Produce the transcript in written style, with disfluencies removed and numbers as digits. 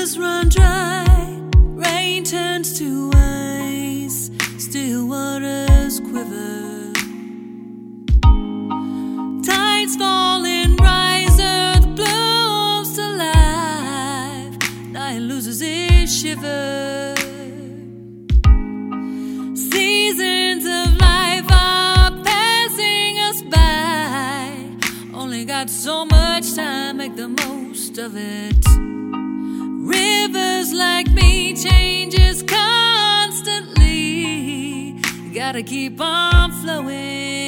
Rivers run dry, rain turns to ice, still waters quiver. Tides fall and rise, earth blooms to life, night loses its shiver. Seasons of life are passing us by, only got so much time, make the most of it. Rivers like me changes constantly, gotta keep on flowing.